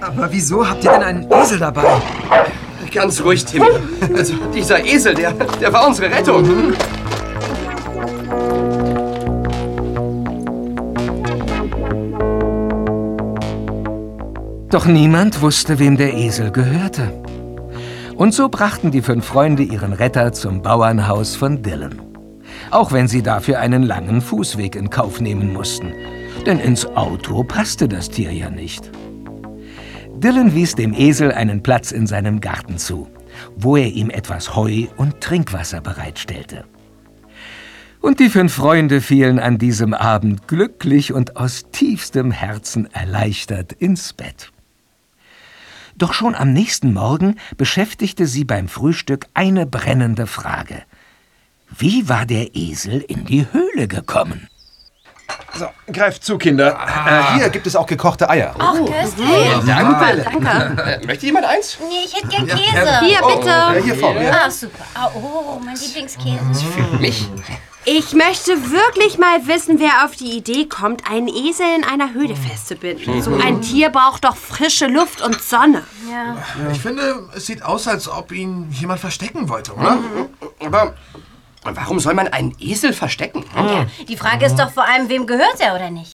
Aber wieso habt ihr denn einen Esel dabei? Ganz ruhig, Timmy. Also, dieser Esel, der war unsere Rettung. Doch niemand wusste, wem der Esel gehörte. Und so brachten die 5 Freunde ihren Retter zum Bauernhaus von Dylan. Auch wenn sie dafür einen langen Fußweg in Kauf nehmen mussten. Denn ins Auto passte das Tier ja nicht. Dylan wies dem Esel einen Platz in seinem Garten zu, wo er ihm etwas Heu und Trinkwasser bereitstellte. Und die 5 Freunde fielen an diesem Abend glücklich und aus tiefstem Herzen erleichtert ins Bett. Doch schon am nächsten Morgen beschäftigte sie beim Frühstück eine brennende Frage. Wie war der Esel in die Höhle gekommen? So, greift zu, Kinder. Hier gibt es auch gekochte Eier. Ach, köstlich. Danke. Möchte jemand eins? Nee, ich hätte gern Käse. Hier, bitte. Hier vorne. Ah, super. Oh, mein Lieblingskäse. Für mich. Ich möchte wirklich mal wissen, wer auf die Idee kommt, einen Esel in einer Höhle festzubinden. So ein Tier braucht doch frische Luft und Sonne. Ja. Ich finde, es sieht aus, als ob ihn jemand verstecken wollte, oder? Aber warum soll man einen Esel verstecken? Ja, die Frage ist doch vor allem, wem gehört er oder nicht?